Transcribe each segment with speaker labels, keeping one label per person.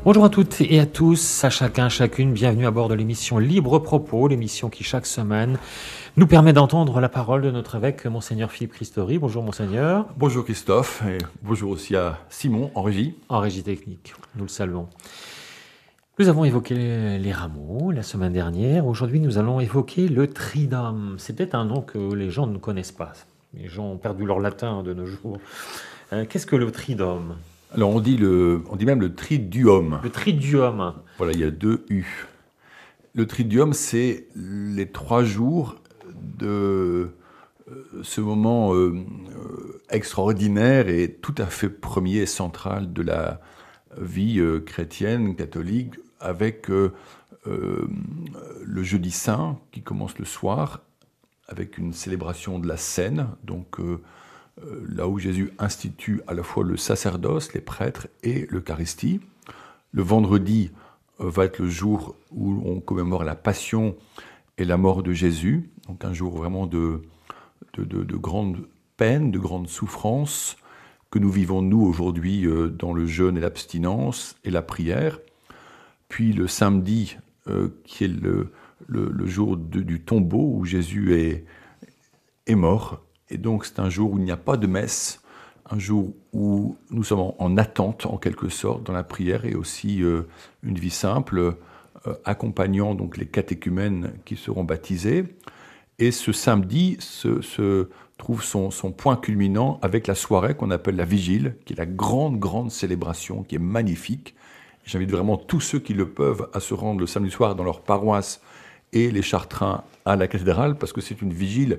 Speaker 1: Bonjour à toutes et à tous, à chacun, chacune, bienvenue à bord de l'émission Libre Propos, l'émission qui chaque semaine nous permet d'entendre la parole de notre évêque, Monseigneur Philippe Christori. Bonjour Monseigneur.
Speaker 2: Bonjour Christophe, et bonjour aussi à Simon en régie.
Speaker 1: En régie technique, nous le saluons. Nous avons évoqué les rameaux la semaine dernière, aujourd'hui nous allons évoquer le Triduum. C'est peut-être un nom que les gens ne connaissent pas, les gens ont perdu leur latin de nos jours. Qu'est-ce que le Triduum ?
Speaker 2: Alors on dit même le Triduum.
Speaker 1: Le Triduum.
Speaker 2: Voilà, il y a 2 U. Le Triduum, c'est les 3 jours de ce moment extraordinaire et tout à fait premier et central de la vie chrétienne, catholique, avec le jeudi saint qui commence le soir, avec une célébration de la Cène, donc là où Jésus institue à la fois le sacerdoce, les prêtres et l'Eucharistie. Le vendredi va être le jour où on commémore la passion et la mort de Jésus, donc un jour vraiment de grande peine, de grande souffrance que nous vivons nous aujourd'hui dans le jeûne et l'abstinence et la prière. Puis le samedi, qui est le jour du tombeau où Jésus est mort. Et donc c'est un jour où il n'y a pas de messe, un jour où nous sommes en attente en quelque sorte dans la prière et aussi une vie simple, accompagnant donc les catéchumènes qui seront baptisés. Et ce samedi se trouve son point culminant avec la soirée qu'on appelle la vigile, qui est la grande célébration, qui est magnifique. J'invite vraiment tous ceux qui le peuvent à se rendre le samedi soir dans leur paroisse et les Chartrains à la cathédrale, parce que c'est une vigile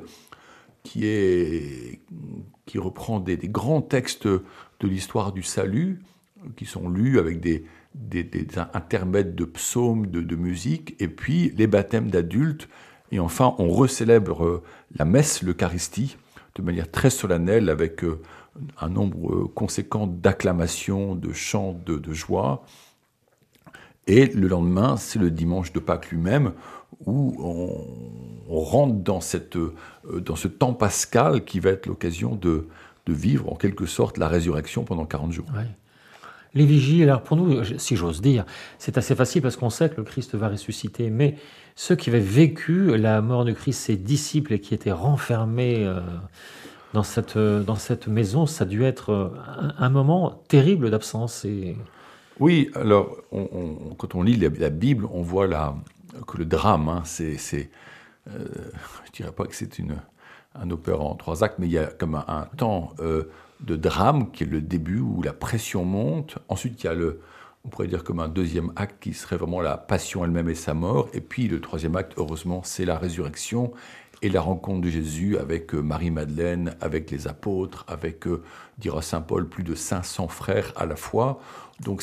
Speaker 2: qui reprend des grands textes de l'histoire du salut, qui sont lus avec des intermèdes de psaumes, de musique, et puis les baptêmes d'adultes. Et enfin, on recélèbre la messe, l'Eucharistie, de manière très solennelle, avec un nombre conséquent d'acclamations, de chants, de joie. Et le lendemain, c'est le dimanche de Pâques lui-même, où on rentre dans ce temps pascal qui va être l'occasion de vivre en quelque sorte la résurrection pendant 40 jours.
Speaker 1: Ouais. Les vigiles, alors pour nous, si j'ose dire, c'est assez facile parce qu'on sait que le Christ va ressusciter, mais ceux qui avaient vécu la mort du Christ, ses disciples, et qui étaient renfermés dans cette maison, ça a dû être un moment terrible d'absence.
Speaker 2: Oui, alors quand on lit la Bible, on voit que le drame, je dirais pas que c'est un opéra en 3 actes, mais il y a comme un temps de drame qui est le début où la pression monte. Ensuite, il y a on pourrait dire comme un 2e acte qui serait vraiment la passion elle-même et sa mort. Et puis le 3e acte, heureusement, c'est la résurrection et la rencontre de Jésus avec Marie-Madeleine, avec les apôtres, avec, dira saint Paul, plus de 500 frères à la fois. Donc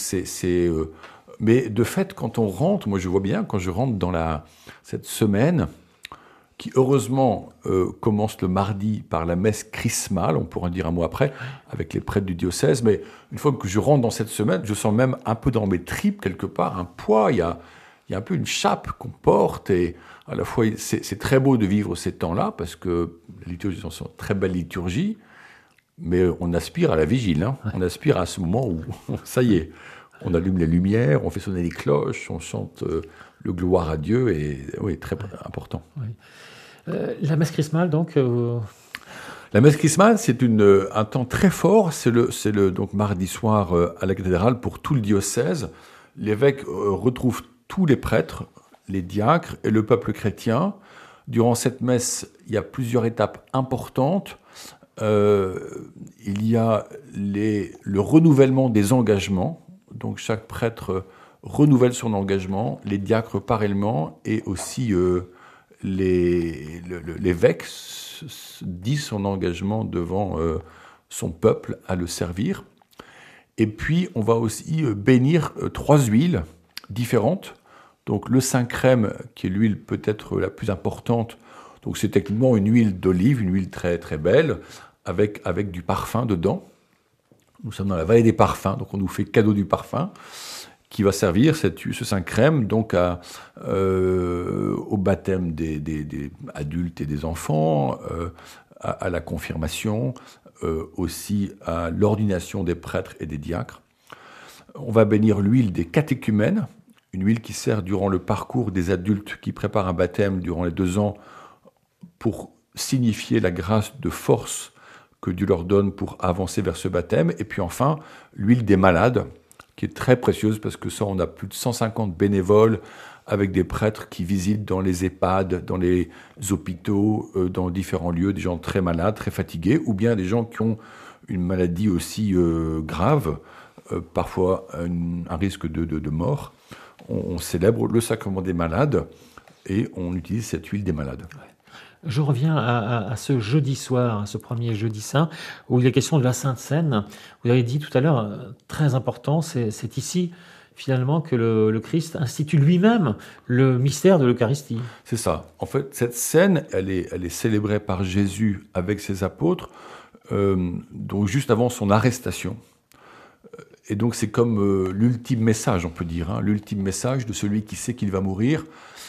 Speaker 2: mais de fait, quand on rentre, moi je vois bien, quand je rentre dans cette semaine, qui heureusement commence le mardi par la messe chrismale, on pourra en dire un mot après, avec les prêtres du diocèse, mais une fois que je rentre dans cette semaine, je sens même un peu dans mes tripes, quelque part, un poids, il y a un peu une chape qu'on porte, et à la fois c'est très beau de vivre ces temps-là, parce que la liturgie sont une très belle liturgie, mais on aspire à la vigile, hein. On aspire à ce moment où, ça y est, on allume les lumières, on fait sonner les cloches, on chante le gloire à Dieu, et oui, très important.
Speaker 1: Oui. La messe chrismale, donc
Speaker 2: La messe chrismale, c'est un temps très fort, c'est le donc mardi soir à la cathédrale pour tout le diocèse. L'évêque retrouve tous les prêtres, les diacres et le peuple chrétien. Durant cette messe, il y a plusieurs étapes importantes. Il y a le renouvellement des engagements, donc chaque prêtre renouvelle son engagement, les diacres pareillement, et aussi l'évêque dit son engagement devant son peuple à le servir. Et puis on va aussi bénir 3 huiles différentes. Donc le saint crème, qui est l'huile peut-être la plus importante. Donc c'est techniquement une huile d'olive, une huile très très belle, avec du parfum dedans. Nous sommes dans la vallée des parfums, donc on nous fait cadeau du parfum, qui va servir ce saint crème donc au baptême des adultes et des enfants, à la confirmation, aussi à l'ordination des prêtres et des diacres. On va bénir l'huile des catéchumènes, une huile qui sert durant le parcours des adultes qui préparent un baptême durant les 2 ans pour signifier la grâce de force que Dieu leur donne pour avancer vers ce baptême. Et puis enfin, l'huile des malades, qui est très précieuse parce que ça, on a plus de 150 bénévoles avec des prêtres qui visitent dans les EHPAD, dans les hôpitaux, dans différents lieux, des gens très malades, très fatigués, ou bien des gens qui ont une maladie aussi grave, parfois un risque de mort. On célèbre le sacrement des malades et on utilise cette huile des malades.
Speaker 1: Je reviens à ce jeudi soir, ce premier jeudi saint, où il est question de la Sainte Seine. Vous avez dit tout à l'heure, très important, c'est ici finalement que le Christ institue lui-même le mystère de l'Eucharistie.
Speaker 2: C'est ça. En fait, cette scène, elle est célébrée par Jésus avec ses apôtres, donc juste avant son arrestation. Et donc c'est comme l'ultime message, on peut dire, l'ultime message de celui qui sait qu'il va mourir.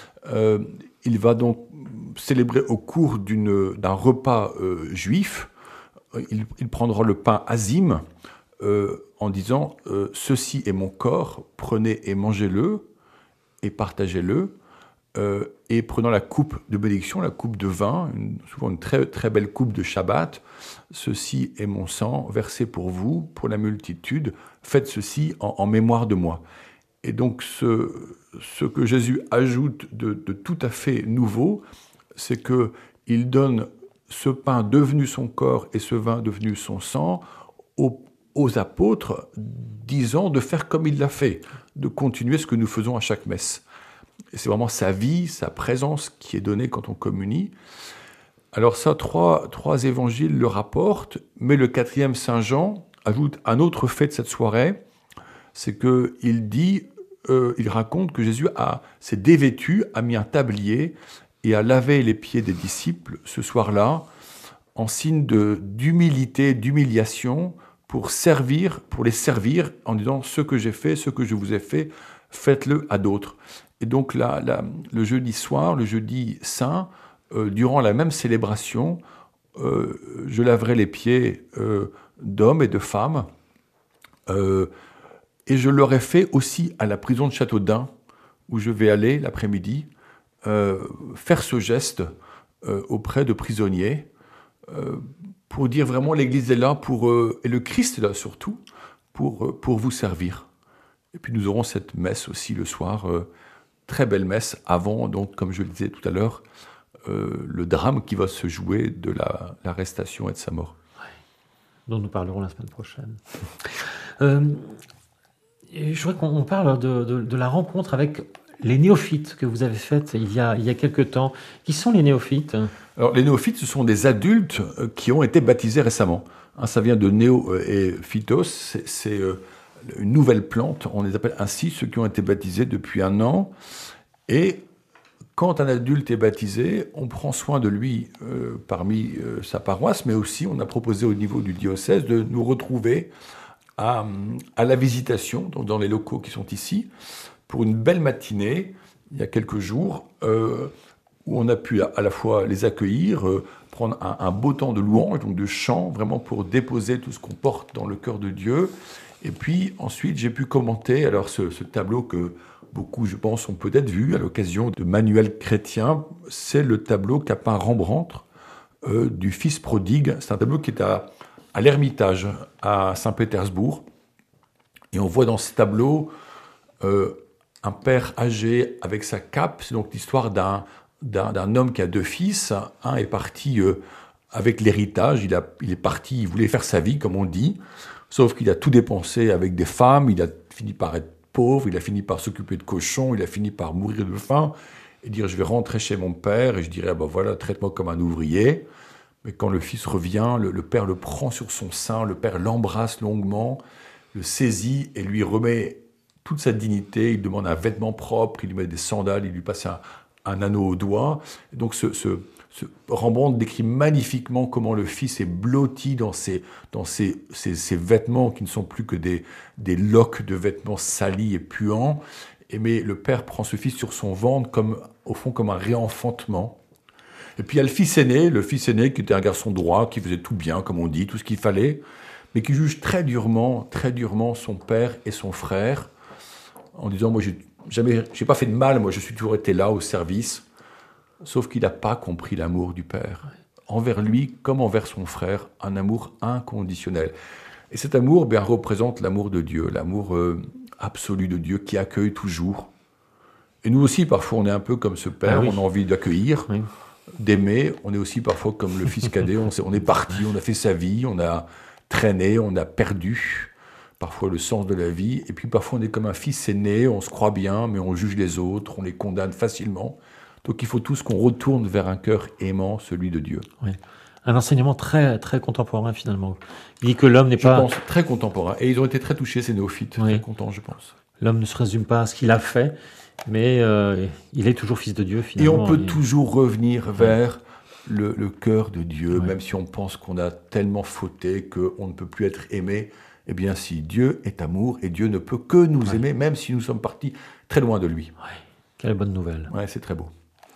Speaker 2: Il va donc célébrer au cours d'un repas juif. Il prendra le pain azim en disant « Ceci est mon corps, prenez et mangez-le et partagez-le ». Et prenant la coupe de bénédiction, la coupe de vin, souvent une très, très belle coupe de Shabbat, « Ceci est mon sang, versé pour vous, pour la multitude, faites ceci en mémoire de moi ». Et donc ce que Jésus ajoute de tout à fait nouveau, c'est qu'il donne ce pain devenu son corps et ce vin devenu son sang aux apôtres, disant de faire comme il l'a fait, de continuer ce que nous faisons à chaque messe. Et c'est vraiment sa vie, sa présence qui est donnée quand on communie. Alors ça, trois évangiles le rapportent, mais le 4e, Saint Jean, ajoute un autre fait de cette soirée, c'est il raconte que Jésus s'est dévêtu, a mis un tablier et a lavé les pieds des disciples ce soir-là, en signe d'humilité, d'humiliation, pour les servir, en disant « ce que j'ai fait, ce que je vous ai fait, faites-le à d'autres ». Et donc le jeudi soir, le jeudi saint, durant la même célébration, je laverai les pieds d'hommes et de femmes, et je l'aurais fait aussi à la prison de Châteaudun, où je vais aller l'après-midi, faire ce geste auprès de prisonniers, pour dire vraiment l'Église est là, et le Christ est là surtout, pour vous servir. Et puis nous aurons cette messe aussi le soir, très belle messe, avant, donc, comme je le disais tout à l'heure, le drame qui va se jouer de l'arrestation et de sa mort.
Speaker 1: Ouais. Dont nous parlerons la semaine prochaine. Je voudrais qu'on parle de la rencontre avec les néophytes que vous avez faite il y a quelque temps. Qui sont les néophytes ?
Speaker 2: Alors, les néophytes, ce sont des adultes qui ont été baptisés récemment. Ça vient de néo et phytos, c'est une nouvelle plante, on les appelle ainsi, ceux qui ont été baptisés depuis 1 an. Et quand un adulte est baptisé, on prend soin de lui parmi sa paroisse, mais aussi on a proposé au niveau du diocèse de nous retrouver à la visitation, donc dans les locaux qui sont ici, pour une belle matinée, il y a quelques jours, où on a pu à la fois les accueillir, prendre un beau temps de louange, donc de chant, vraiment pour déposer tout ce qu'on porte dans le cœur de Dieu. Et puis ensuite, j'ai pu commenter alors ce tableau que beaucoup, je pense, ont peut-être vu à l'occasion de Manuel Chrétien. C'est le tableau qu'a peint Rembrandt du Fils prodigue. C'est un tableau qui est à l'Ermitage, à Saint-Pétersbourg. Et on voit dans ce tableau un père âgé avec sa cape. C'est donc l'histoire d'un homme qui a 2 fils. Un est parti avec l'héritage. Il est parti, il voulait faire sa vie, comme on dit. Sauf qu'il a tout dépensé avec des femmes. Il a fini par être pauvre. Il a fini par s'occuper de cochons. Il a fini par mourir de faim. Et dire, je vais rentrer chez mon père. Et je dirais, voilà, traite-moi comme un ouvrier. Mais quand le fils revient, le père le prend sur son sein. Le père l'embrasse longuement, le saisit et lui remet toute sa dignité. Il demande un vêtement propre. Il lui met des sandales. Il lui passe un anneau au doigt. Et donc Rembrandt décrit magnifiquement comment le fils est blotti dans ses vêtements qui ne sont plus que des loques de vêtements salis et puants. Mais le père prend ce fils sur son ventre au fond comme un réenfantement. Et puis il y a le fils aîné qui était un garçon droit, qui faisait tout bien, comme on dit, tout ce qu'il fallait. mais qui juge très durement son père et son frère, en disant, moi, j'ai pas fait de mal, moi, je suis toujours été là au service, sauf qu'il n'a pas compris l'amour du père. Envers lui, comme envers son frère, un amour inconditionnel. Et cet amour représente l'amour de Dieu, l'amour absolu de Dieu qui accueille toujours. Et nous aussi, parfois, on est un peu comme ce père, on a envie d'accueillir, d'aimer. On est aussi parfois comme le fils cadet, on est parti, on a fait sa vie, on a traîné, on a perdu parfois le sens de la vie. Et puis parfois, on est comme un fils aîné, on se croit bien, mais on juge les autres, on les condamne facilement. Donc il faut tous qu'on retourne vers un cœur aimant, celui de Dieu.
Speaker 1: Oui. Un enseignement très, très contemporain, finalement. Il dit que l'homme n'est pas...
Speaker 2: Je pense très contemporain. Et ils ont été très touchés, ces néophytes, très contents, je pense.
Speaker 1: L'homme ne se résume pas à ce qu'il a fait, mais il est toujours fils de Dieu, finalement.
Speaker 2: Et on peut toujours revenir vers le cœur de Dieu, même si on pense qu'on a tellement fauté qu'on ne peut plus être aimé. Eh bien, si Dieu est amour, et Dieu ne peut que nous aimer, même si nous sommes partis très loin de lui.
Speaker 1: Ouais. Quelle bonne nouvelle.
Speaker 2: Ouais, c'est très beau.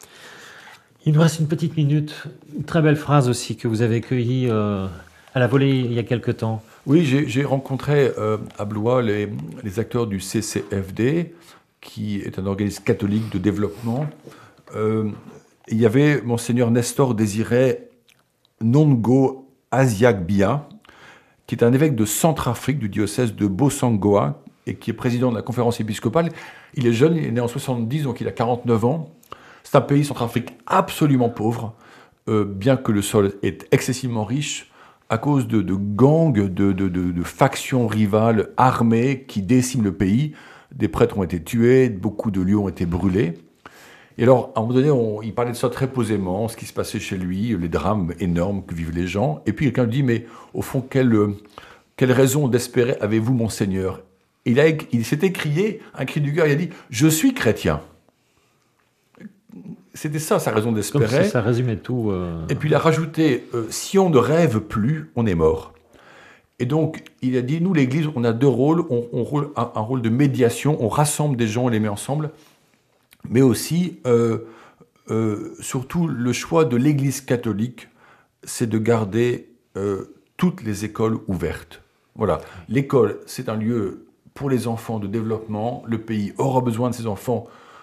Speaker 1: Il nous reste une petite minute. Une très belle phrase aussi que vous avez cueillie à la volée il y a quelque temps.
Speaker 2: Oui, j'ai rencontré à Blois les acteurs du CCFD, qui est un organisme catholique de développement. Il y avait Monseigneur Nestor Désiré Nongo Asiagbia, qui est un évêque de Centrafrique du diocèse de Bossangoa et qui est président de la conférence épiscopale. Il est jeune, il est né en 70, donc il a 49 ans. C'est un pays, Centrafrique, absolument pauvre, bien que le sol est excessivement riche, à cause de gangs, de factions rivales armées qui déciment le pays. Des prêtres ont été tués, beaucoup de lieux ont été brûlés. Et alors, à un moment donné, il parlait de ça très posément, ce qui se passait chez lui, les drames énormes que vivent les gens. Et puis quelqu'un lui dit, mais au fond, quelle raison d'espérer avez-vous, Monseigneur ? Il s'est écrié un cri du cœur, il a dit, je suis chrétien. C'était ça, sa raison d'espérer.
Speaker 1: Comme si ça résumait tout.
Speaker 2: Et puis il a rajouté, si on ne rêve plus, on est mort. Et donc, il a dit, nous, l'Église, on a deux rôles. On roule un rôle de médiation, on rassemble des gens, on les met ensemble. Mais aussi, surtout, le choix de l'Église catholique, c'est de garder toutes les écoles ouvertes. Voilà, l'école, c'est un lieu pour les enfants de développement. Le pays aura besoin de ces enfants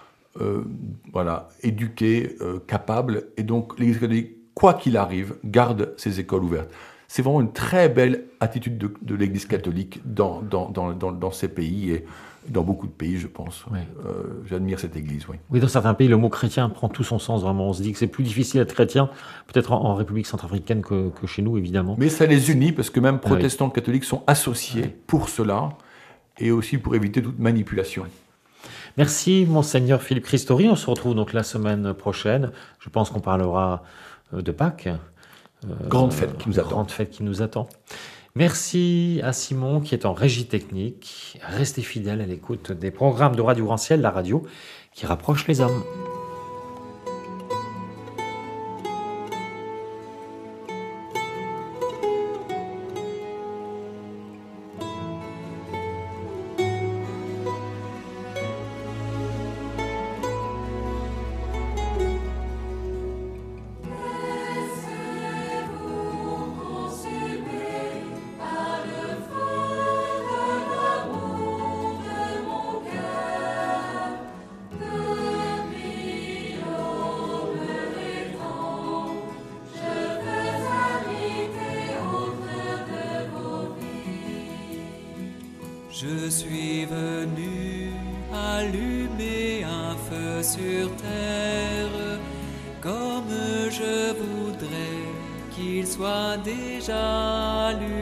Speaker 2: éduqués, capables. Et donc, l'Église catholique, quoi qu'il arrive, garde ses écoles ouvertes. C'est vraiment une très belle attitude de l'Église catholique dans ces pays et dans beaucoup de pays, je pense.
Speaker 1: Oui.
Speaker 2: J'admire cette Église, oui.
Speaker 1: Oui, dans certains pays, le mot chrétien prend tout son sens, vraiment. On se dit que c'est plus difficile d'être chrétien, peut-être en République centrafricaine que chez nous, évidemment.
Speaker 2: Mais ça les unit, parce que même protestants et catholiques sont associés pour cela, et aussi pour éviter toute manipulation.
Speaker 1: Merci, Monseigneur Philippe Christori. On se retrouve donc la semaine prochaine. Je pense qu'on parlera de Pâques.
Speaker 2: Grande fête qui nous attend.
Speaker 1: Grande fête qui nous attend. Merci à Simon qui est en régie technique. Restez fidèles à l'écoute des programmes de Radio Grand Ciel, la radio qui rapproche les hommes.
Speaker 3: Je suis venu allumer un feu sur terre, comme je voudrais qu'il soit déjà allumé.